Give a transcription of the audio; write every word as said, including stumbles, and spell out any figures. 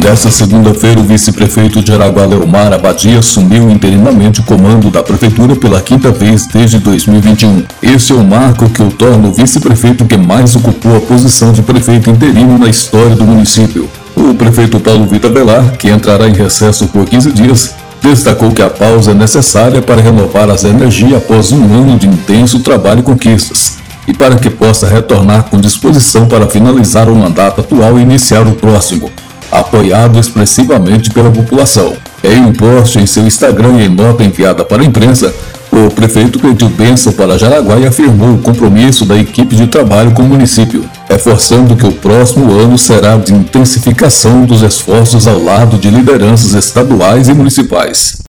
Nesta segunda-feira, o vice-prefeito de Araguá, Leomar Abadia, assumiu interinamente o comando da prefeitura pela quinta vez desde dois mil e vinte e um. Este é o marco que o torna o vice-prefeito que mais ocupou a posição de prefeito interino na história do município. O prefeito Paulo Vitor Velar, que entrará em recesso por quinze dias, destacou que a pausa é necessária para renovar as energias após um ano de intenso trabalho e conquistas, e para que possa retornar com disposição para finalizar o mandato atual e iniciar o próximo, apoiado expressivamente pela população. Em um post em seu Instagram e em nota enviada para a imprensa, o prefeito pediu bênção para Jaraguá e afirmou o compromisso da equipe de trabalho com o município, reforçando que o próximo ano será de intensificação dos esforços ao lado de lideranças estaduais e municipais.